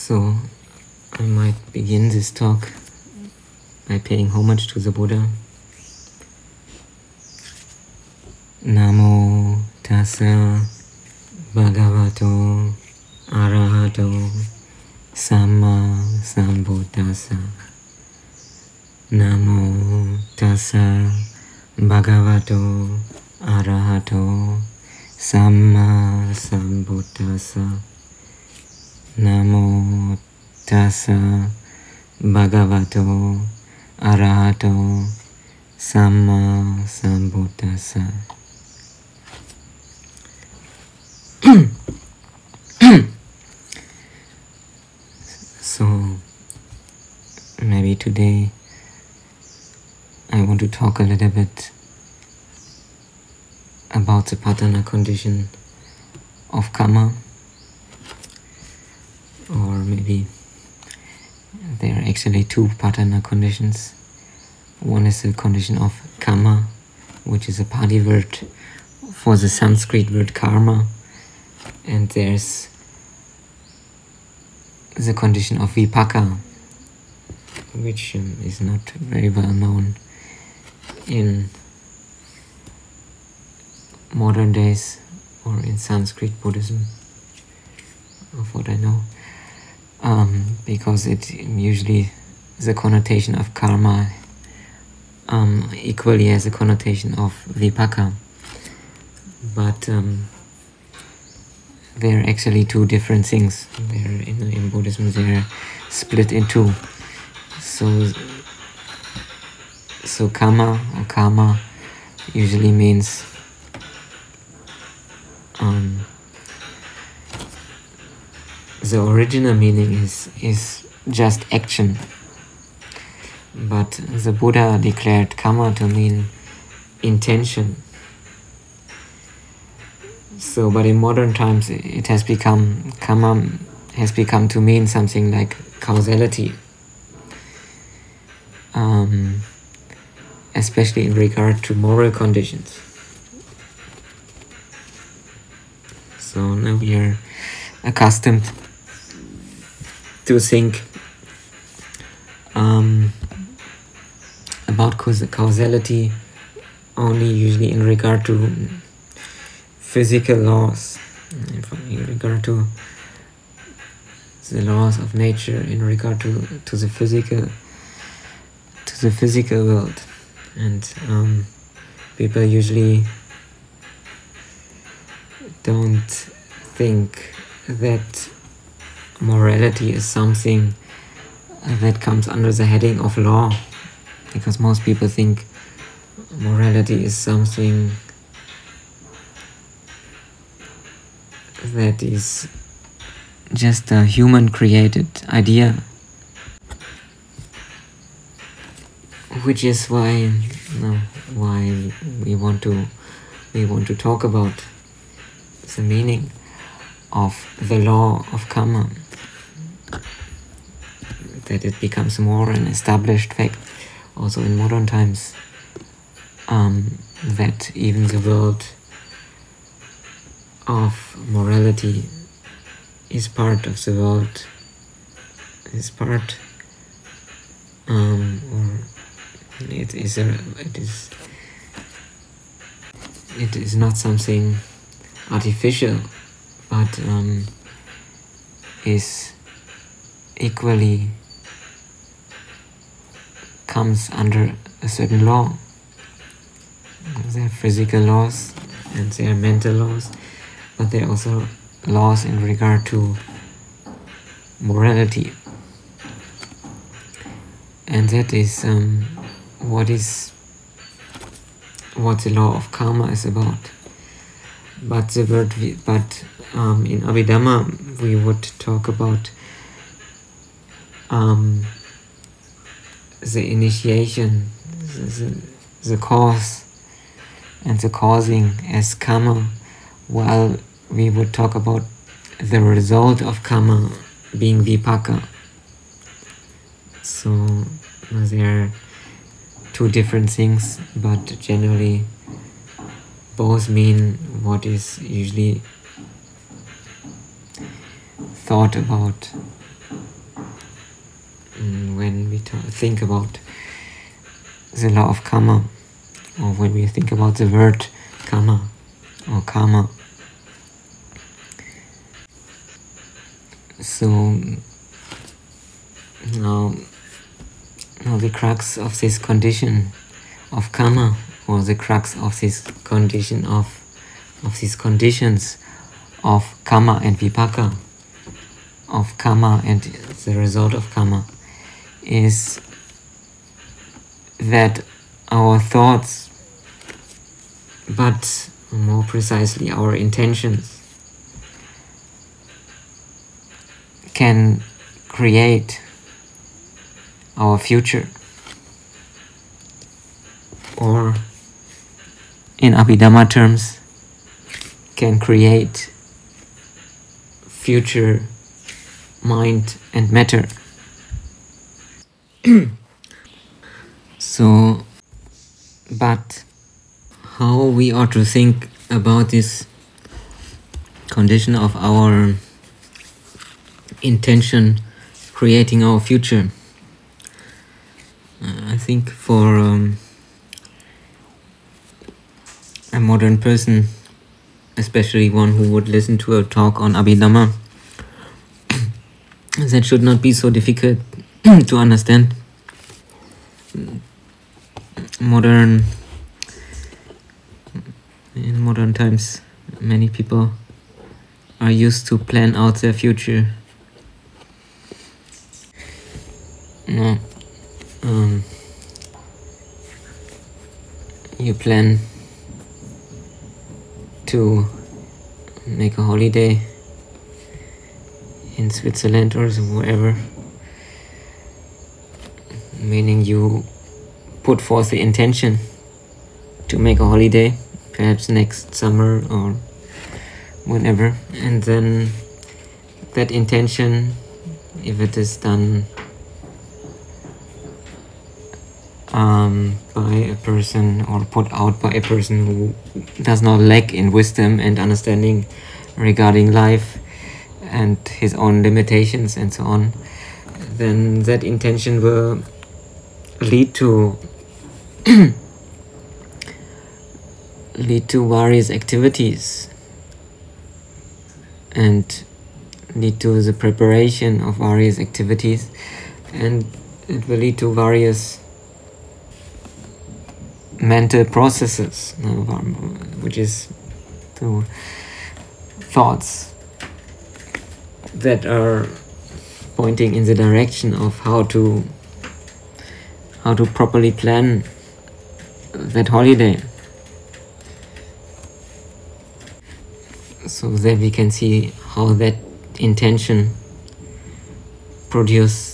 So I might begin this talk by paying homage to the Buddha. Namo tassa bhagavato arahato samma sambuddhassa. Namo tassa bhagavato arahato samma sambuddhassa. Namo tassa bhagavato arahato samma sambuddhassa. So maybe today I want to talk a little bit about the patana condition of karma, or maybe there are actually two patana conditions. One is the condition of karma, which is a Pali word for the Sanskrit word karma, and there's the condition of vipaka, which is not very well known in modern days or in Sanskrit Buddhism, of what I know, because it usually the connotation of karma equally has a connotation of vipaka, but they're actually two different things. They're in Buddhism they're split in two. So karma usually means the original meaning is just action, but the Buddha declared karma to mean intention. So, but in modern times it has become, karma has become to mean something like causality, especially in regard to moral conditions. So now we are accustomed to think about causality only usually in regard to physical laws, in regard to the laws of nature, in regard to the physical world, and people usually don't think that morality is something that comes under the heading of law, because most people think morality is something that is just a human created idea, which is why we want to talk about the meaning of the law of karma, that it becomes more an established fact also in modern times, that even the world of morality is part of the world, it is not something artificial, but is equally comes under a certain law. There are physical laws and there are mental laws, but there are also laws in regard to morality, and that is what the law of karma is about. But in Abhidhamma we would talk about the initiation, the cause and the causing as karma, while we would talk about the result of karma being vipaka. So there are two different things, but generally both mean what is usually thought about when we think about the law of karma, or when we think about the word karma or karma. So now the crux of this condition of karma, or the crux of this condition of these conditions of karma and vipaka, of karma and the result of karma, is that our thoughts, but more precisely our intentions, can create our future, or in Abhidhamma terms, can create future mind and matter. So, but how we ought to think about this condition of our intention creating our future? I think for a modern person, especially one who would listen to a talk on Abhidhamma, that should not be so difficult to understand. In modern times, many people are used to plan out their future. You plan to make a holiday in Switzerland or wherever, meaning you put forth the intention to make a holiday, perhaps next summer or whenever, and then that intention, if it is done by a person, or put out by a person who does not lack in wisdom and understanding regarding life and his own limitations and so on, then that intention will lead to various activities and lead to the preparation of various activities, and it will lead to various mental processes, which is to thoughts that are pointing in the direction of how to properly plan that holiday, so that we can see how that intention produces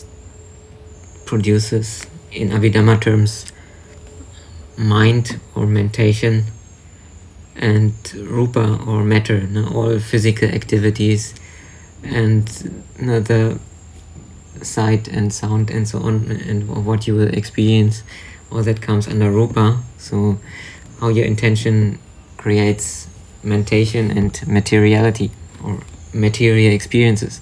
in Abhidhamma terms mind or mentation, and rupa or matter, all physical activities, and the sight and sound and so on, and what you will experience, all that comes under rupa. So how your intention creates mentation and materiality, or material experiences.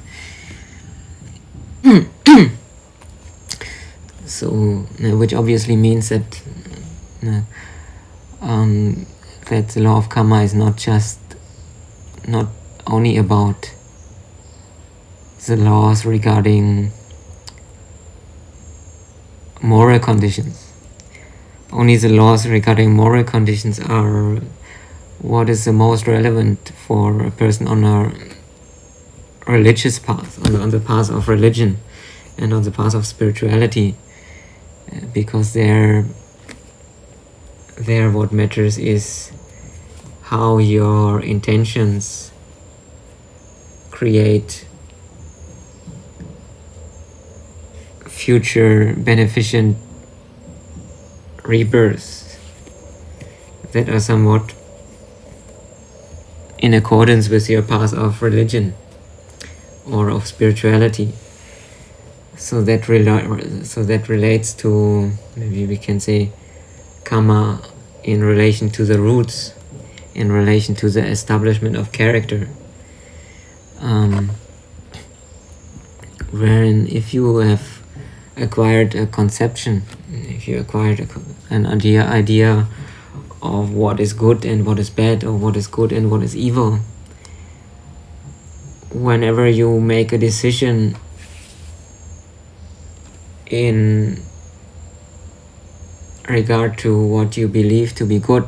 So, which obviously means that that the law of karma is not only about the laws regarding moral conditions. Only the laws regarding moral conditions are what is the most relevant for a person on a religious path, on the path of religion and on the path of spirituality, because there what matters is how your intentions create future beneficent rebirths that are somewhat in accordance with your path of religion or of spirituality. So that relates to, maybe we can say, karma in relation to the roots, in relation to the establishment of character. Wherein if you have acquired a conception, if you acquired an idea of what is good and what is bad, or what is good and what is evil, whenever you make a decision in regard to what you believe to be good,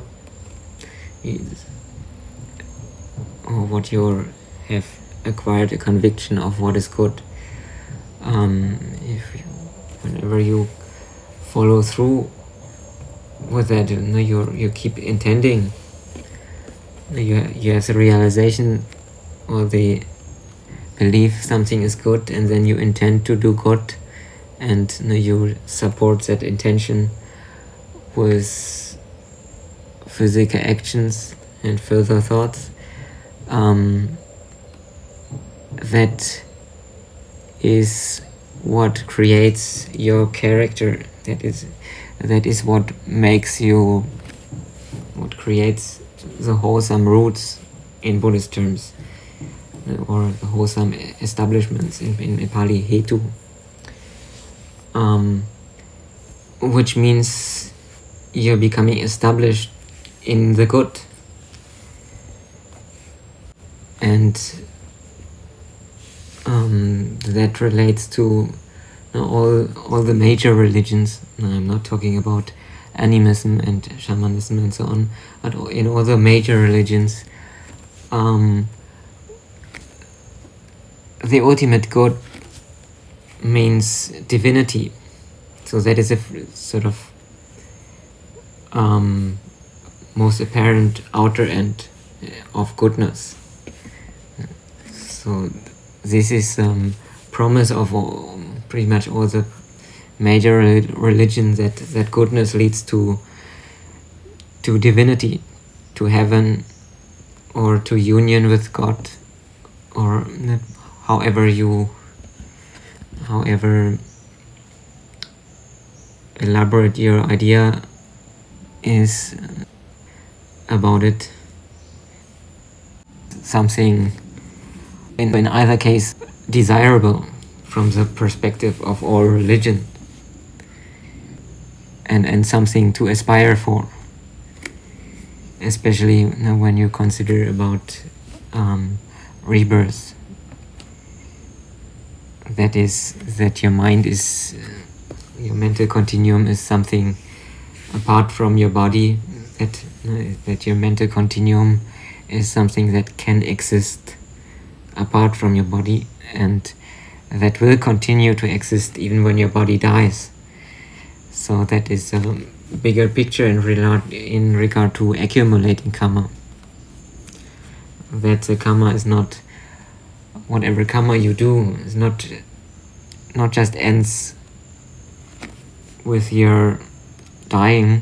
or what you have acquired a conviction of what is good, whenever you follow through with that, you keep intending, you have the realization or the belief something is good, and then you intend to do good, and you support that intention with physical actions and further thoughts. That is what creates your character. That is what makes you, what creates the wholesome roots in Buddhist terms, or the wholesome establishments in Pali, hetu. Which means you're becoming established in the good. And that relates to all the major religions. I'm not talking about animism and shamanism and so on, but in all the major religions, the ultimate good means divinity. So that is a sort of most apparent outer end of goodness. So this is promise of pretty much all the major religions, that goodness leads to divinity, to heaven, or to union with God, or however elaborate your idea is about it. Something in either case desirable from the perspective of all religion, and something to aspire for, especially when you consider about rebirth. That is, that your mind is, your mental continuum is something apart from your body, that your mental continuum is something that can exist apart from your body, and that will continue to exist even when your body dies. So that is a bigger picture in regard to accumulating karma. That the karma is not, whatever karma you do is not just ends with your dying,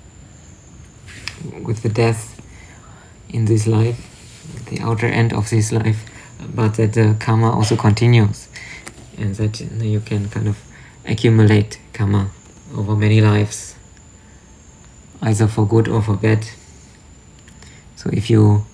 with the death in this life, the outer end of this life, but that the karma also continues, and that you can kind of accumulate karma over many lives, either for good or for bad. So if you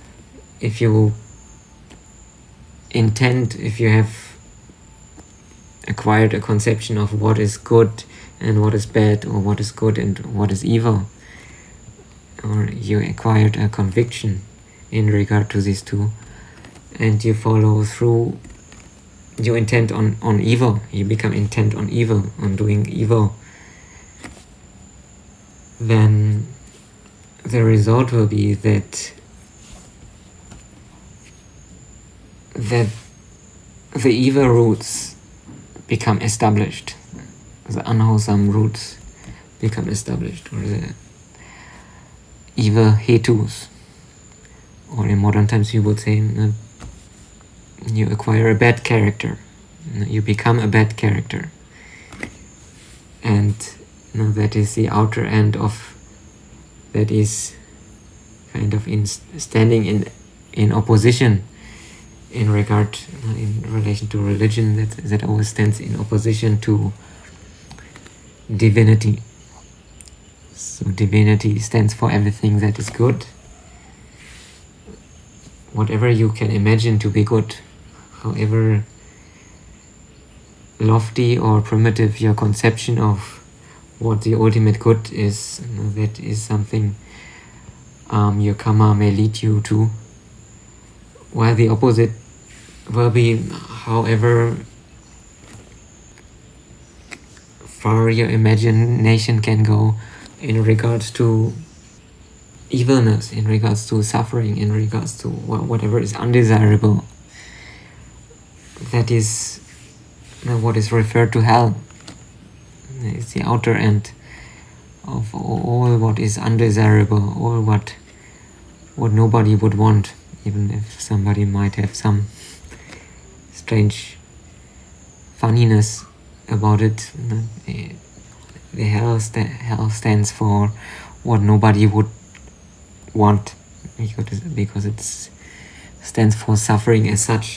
intend, if you have acquired a conception of what is good and what is bad, or what is good and what is evil, or you acquired a conviction in regard to these two, and you follow through, you intend on evil, you become intent on evil, on doing evil, then the result will be that the evil roots become established, the unwholesome roots become established, or the evil hetus, or in modern times you would say you acquire a bad character, you become a bad character, and that is the outer end of, that is kind of standing in opposition in regard, in relation to religion, that always stands in opposition to divinity. So divinity stands for everything that is good, whatever you can imagine to be good, however lofty or primitive your conception of what the ultimate good is, that is something your karma may lead you to, while the opposite will be however far your imagination can go in regards to evilness, in regards to suffering, in regards to whatever is undesirable. That is what is referred to hell. It's the outer end of all what is undesirable, all what nobody would want, even if somebody might have some strange funniness about it. The hell stands for what nobody would want, because it stands for suffering as such.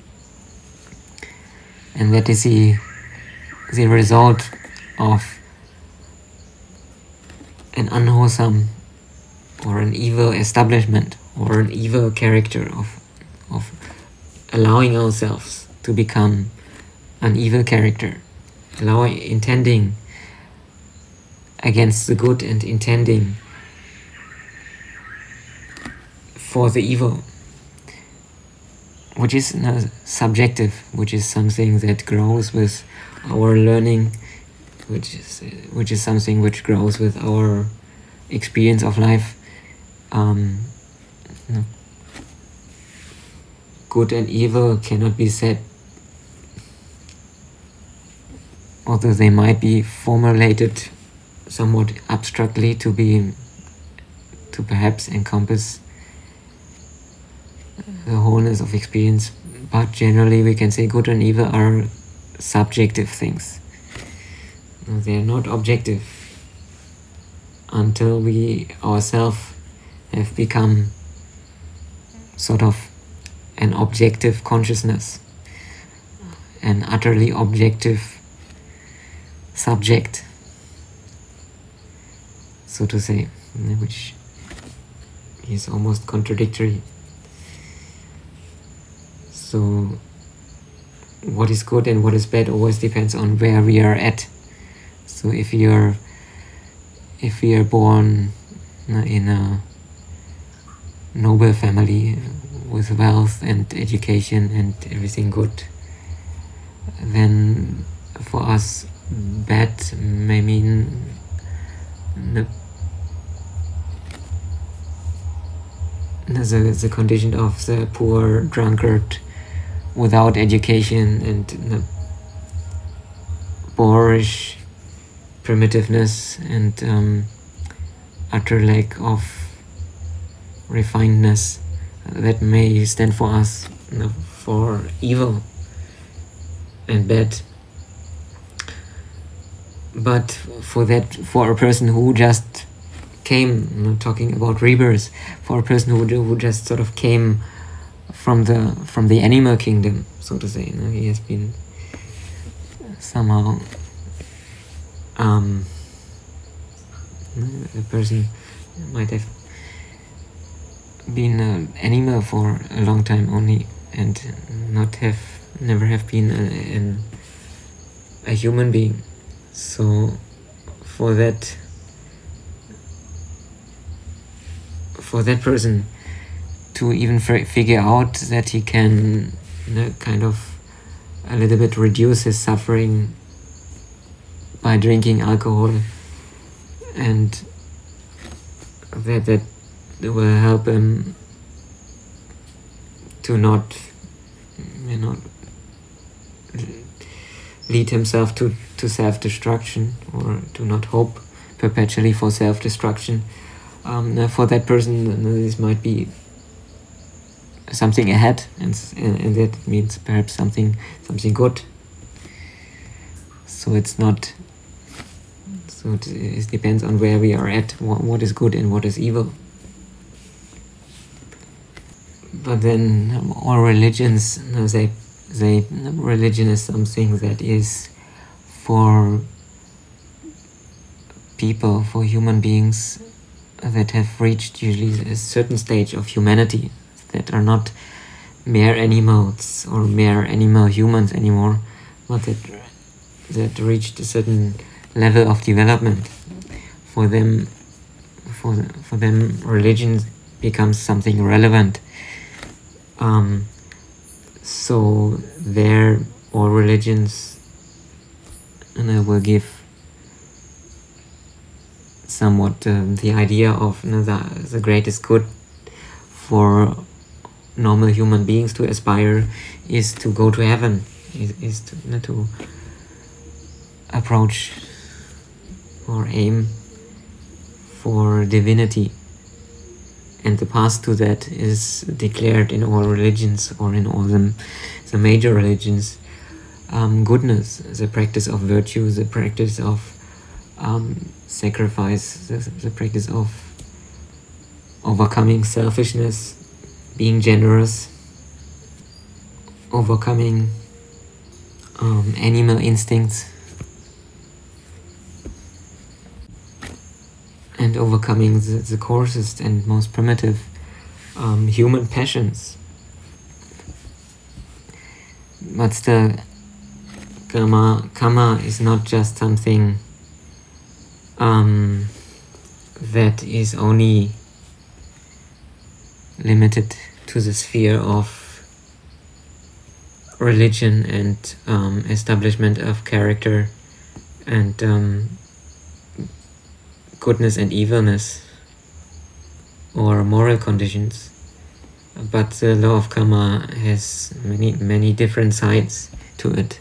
And that is the result of an unwholesome or an evil establishment or an evil character of allowing ourselves to become an evil character, intending against the good and intending for the evil, which is subjective, which is something that grows with our learning, which is something which grows with our experience of life. Good and evil cannot be said, although they might be formulated somewhat abstractly to perhaps encompass the wholeness of experience, but generally we can say good and evil are subjective things. They are not objective until we ourselves have become sort of an objective consciousness, an utterly objective subject, so to say, which is almost contradictory. So what is good and what is bad always depends on where we are at. So if we are born in a noble family with wealth and education and everything good, then for us bad may mean the condition of the poor drunkard without education and the boorish primitiveness and utter lack of refinedness. That may stand for us for evil and bad. But for a person who just came, talking about rebirth, for a person who just sort of came from the animal kingdom, so to say, he has been somehow a person might have been an animal for a long time only and never have been a human being. So for that person to even figure out that he can kind of a little bit reduce his suffering by drinking alcohol, and that will help him to not lead himself to self-destruction, or to not hope perpetually for self-destruction. For that person, this might be something ahead, and that means perhaps something good. So it's not. So it depends on where we are at, what is good and what is evil. But then all religions, religion is something that is for people, for human beings that have reached usually a certain stage of humanity, that are not mere animals or mere animal humans anymore, but that reached a certain level of development. For them, religion becomes something relevant. So there, all religions, and I will give somewhat the idea of the greatest good for normal human beings to aspire is to go to heaven, is to approach or aim for divinity. And the path to that is declared in all religions, or in all the major religions. Goodness, the practice of virtue, the practice of sacrifice, the practice of overcoming selfishness, being generous, overcoming animal instincts, and overcoming the coarsest and most primitive human passions. But still, karma is not just something that is only limited to the sphere of religion and establishment of character and goodness and evilness or moral conditions. But the law of karma has many different sides to it.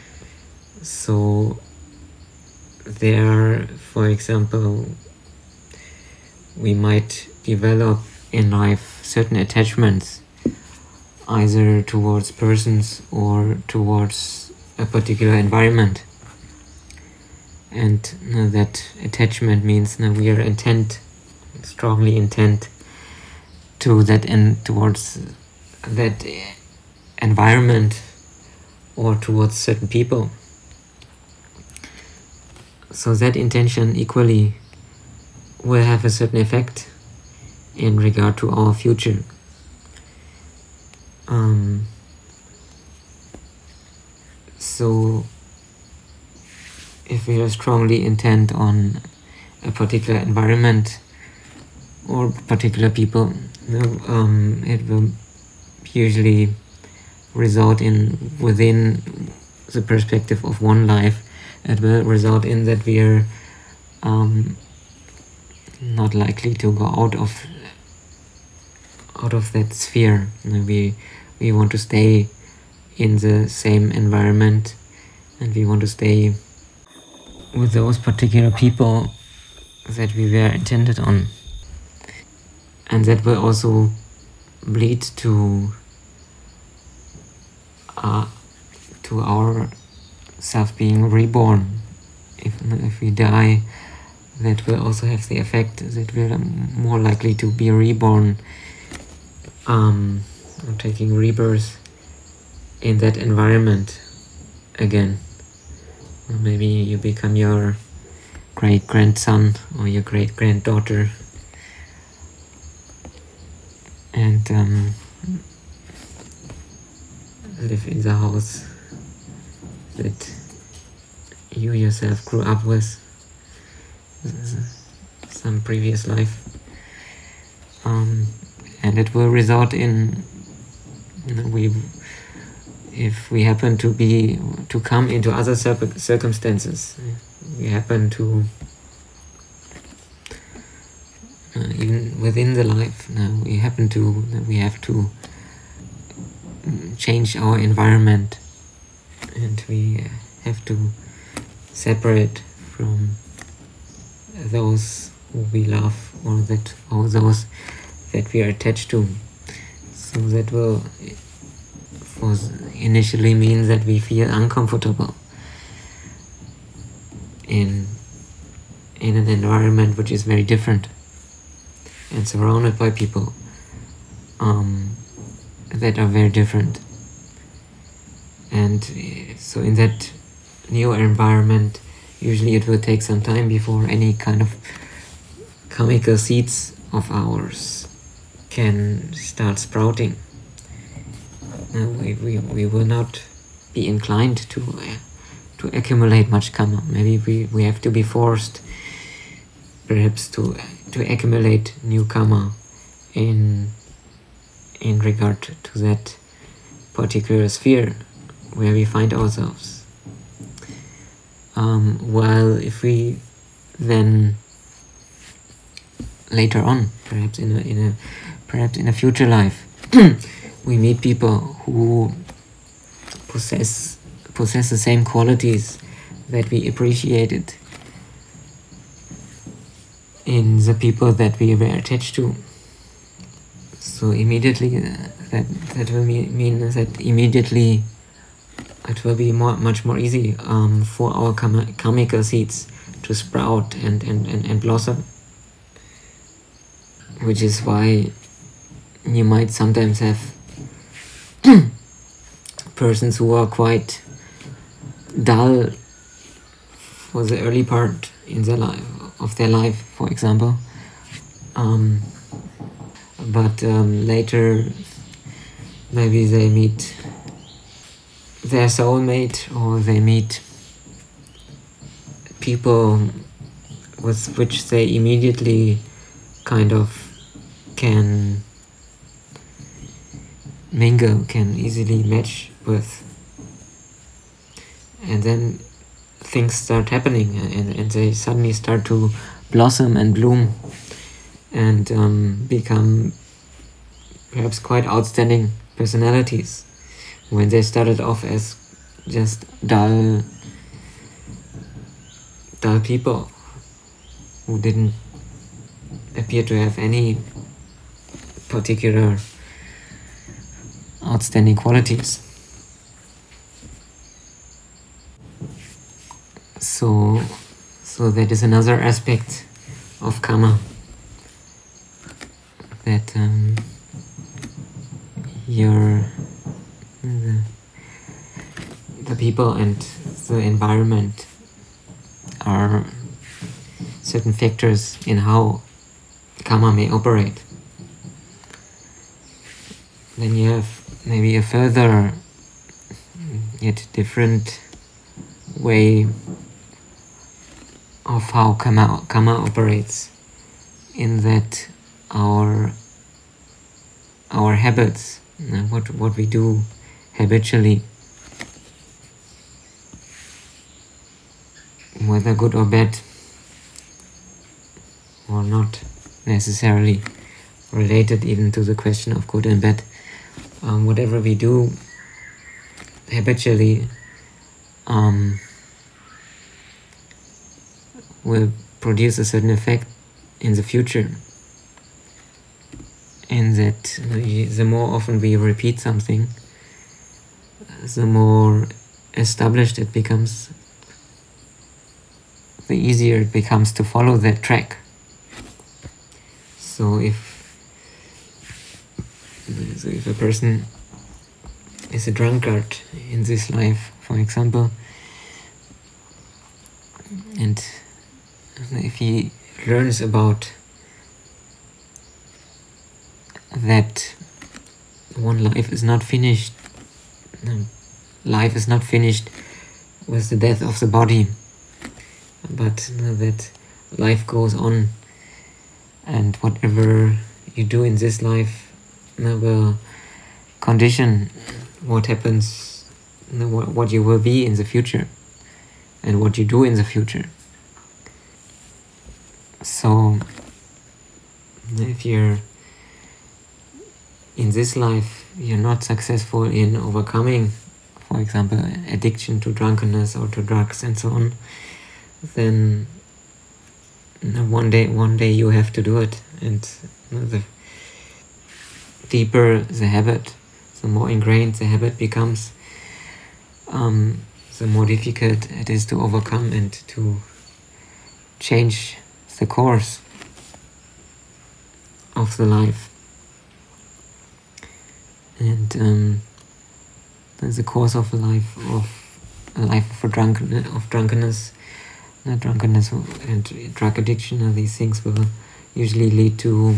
So there, for example, we might develop in life certain attachments, either towards persons or towards a particular environment. And that attachment means we are strongly intent to that and towards that environment or towards certain people. So that intention equally will have a certain effect in regard to our future. So if we are strongly intent on a particular environment or particular people, it will usually result in, within the perspective of one life, it will result in that we are not likely to go out of that sphere. We want to stay in the same environment, and we want to stay with those particular people that we were intended on. And that will also lead to our self being reborn. If we die, that will also have the effect that we are more likely to be reborn, taking rebirth in that environment again. Maybe you become your great-grandson or your great-granddaughter, and live in the house that you yourself grew up with some previous life, and it will result in if we happen to come into other circumstances, we happen to even within the life, we have to change our environment, and we have to separate from those who we love or those that we are attached to. So that will initially mean that we feel uncomfortable in an environment which is very different and surrounded by people that are very different. And so in that new environment, usually it will take some time before any kind of chemical seeds of ours can start sprouting. We will not be inclined to accumulate much karma. Maybe we have to be forced, perhaps, to accumulate new karma in regard to that particular sphere where we find ourselves. While if we then later on, perhaps in a future life, we meet people who possess the same qualities that we appreciated in the people that we were attached to. So immediately, that will mean that immediately it will be much more easy for our karmic seeds to sprout and blossom. Which is why you might sometimes have persons who are quite dull for the early part in their life, for example. But later, maybe they meet their soulmate, or they meet people with which they immediately kind of can mingle, can easily match with. And then things start happening, and they suddenly start to blossom and bloom and become perhaps quite outstanding personalities when they started off as just dull people who didn't appear to have any particular outstanding qualities. So that is another aspect of karma, that the people and the environment are certain factors in how karma may operate. Then you have maybe a further yet different way of how karma operates, in that our habits, what we do habitually, whether good or bad, or not necessarily related even to the question of good and bad, whatever we do habitually will produce a certain effect in the future. In that the more often we repeat something, the more established it becomes, the easier it becomes to follow that track. So if a person is a drunkard in this life, for example, and if he learns about that one life is not finished, life is not finished with the death of the body, but that life goes on, and whatever you do in this life will condition what happens, what you will be in the future, and what you do in the future. So if you're in this life, you're not successful in overcoming, for example, addiction to drunkenness or to drugs and so on, then one day you have to do it. And the deeper the habit, the more ingrained the habit becomes, the more difficult it is to overcome and to change the course of the life. And the course of a life of drunkenness and drug addiction, these things will usually lead to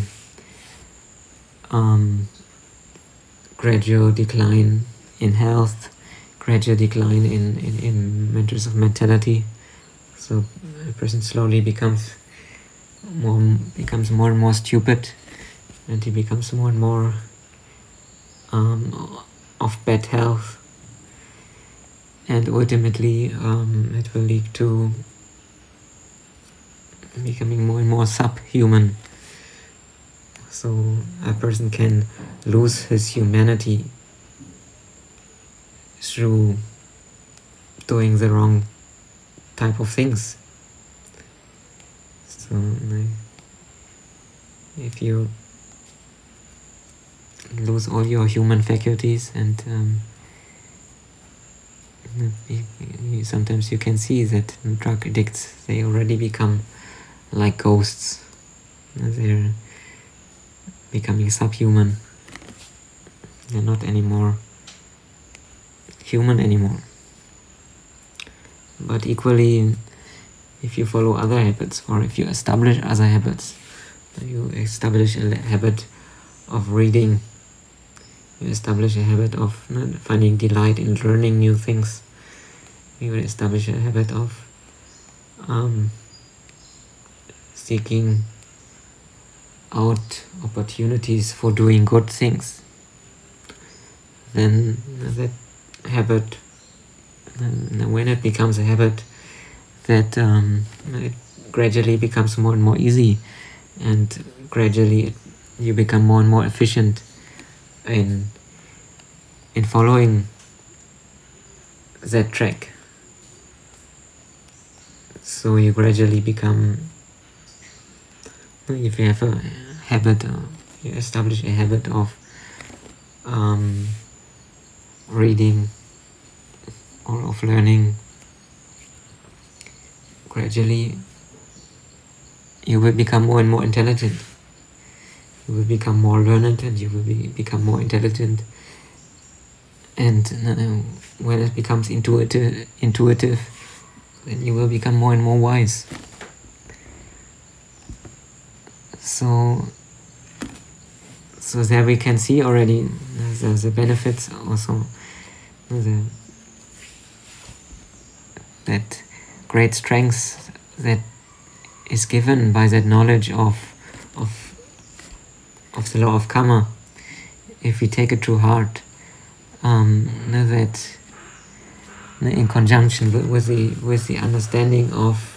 gradual decline in health, gradual decline in matters of mentality. So a person slowly becomes more and more stupid, and he becomes more and more of bad health, and ultimately it will lead to becoming more and more subhuman. So a person can lose his humanity through doing the wrong type of things. So if you lose all your human faculties, and sometimes you can see that drug addicts, they already become like ghosts. They're becoming subhuman. They're not anymore human anymore. But equally, if you follow other habits, or if you establish other habits, you establish a habit of reading, you establish a habit of finding delight in learning new things, you will establish a habit of seeking out opportunities for doing good things, then that habit, when it becomes a habit, that it gradually becomes more and more easy, and gradually you become more and more efficient in following that track. So you gradually become, if you have a habit, you establish a habit of reading or of learning, gradually you will become more and more intelligent. You will become more learned, and you will become more intelligent. And when it becomes intuitive, then you will become more and more wise. So there we can see already the benefits also, that great strength that is given by that knowledge of the law of karma, if we take it to heart, that in conjunction with the understanding of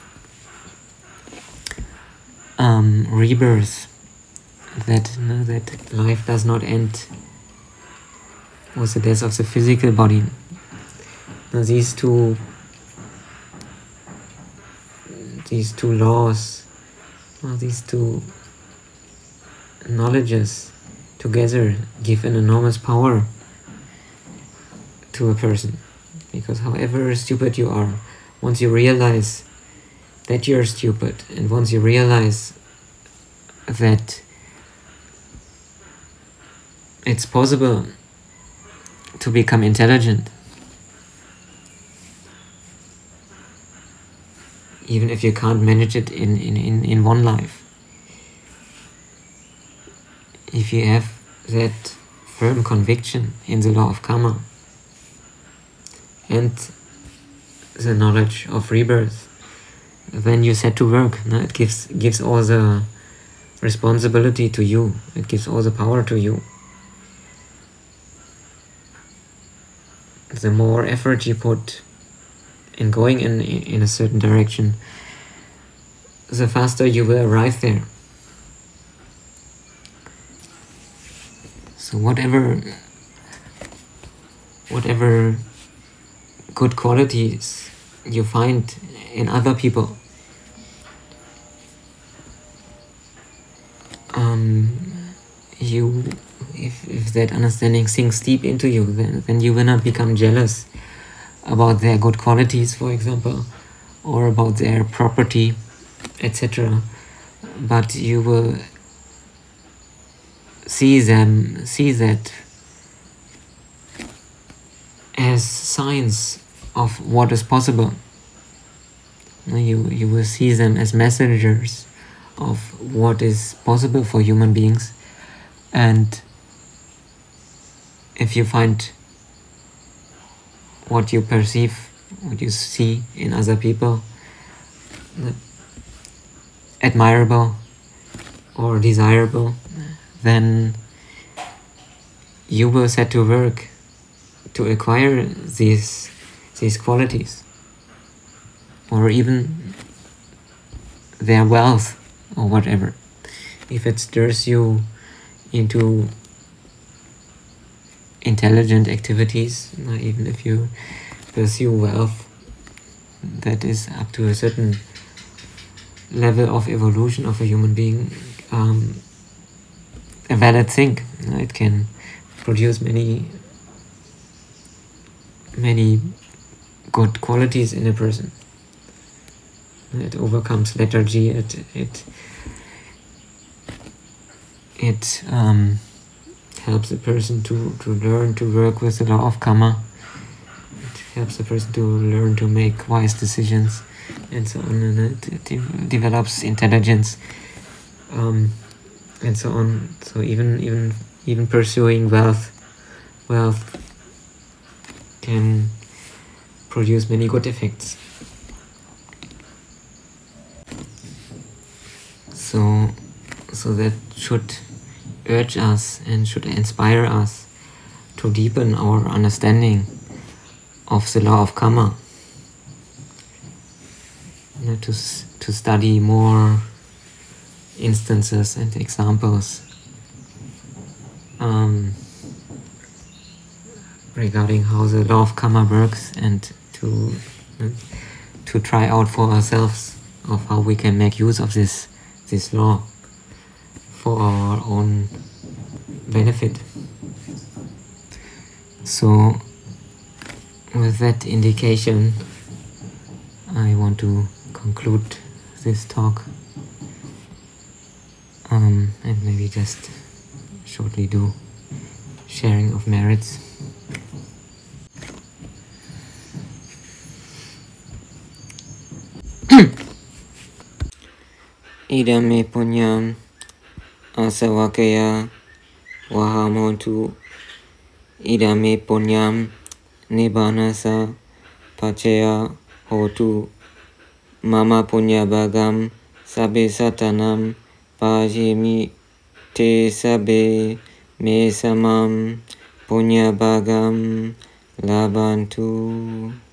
rebirth, that life does not end with the death of the physical body. Now these two laws, these two knowledges together give an enormous power to a person, because however stupid you are, once you realize that you're stupid, and once you realize that it's possible to become intelligent, even if you can't manage it in one life, if you have that firm conviction in the law of karma and the knowledge of rebirth, then you set to work. It gives all the responsibility to you. It gives all the power to you. The more effort you put in going in a certain direction, the faster you will arrive there. So whatever good qualities you find in other people, if that understanding sinks deep into you, then you will not become jealous about their good qualities, for example, or about their property, etc. But you will see that as signs of what is possible. You will see them as messengers of what is possible for human beings. And if you find what you perceive, what you see in other people, admirable or desirable, then you will set to work to acquire these qualities, or even their wealth or whatever. If it stirs you into intelligent activities, even if you pursue wealth that is up to a certain level of evolution of a human being, a valid thing. It can produce many good qualities in a person. It overcomes lethargy. It helps a person to learn to work with the law of karma. It helps a person to learn to make wise decisions, and so on. And it develops intelligence, and so on. So even pursuing wealth can produce many good effects. So that should urge us and should inspire us to deepen our understanding of the law of karma, to study more instances and examples regarding how the law of karma works, and to try out for ourselves of how we can make use of this law for our own benefit. So with that indication, I want to conclude this talk, and maybe just shortly do sharing of merits. Idame punyam asavakaya vahamontu. Idame punyam nibbanasa pachaya hotu. Mama punya bagam sabe satanam pajimi te sabe me samam punya bagam labantu.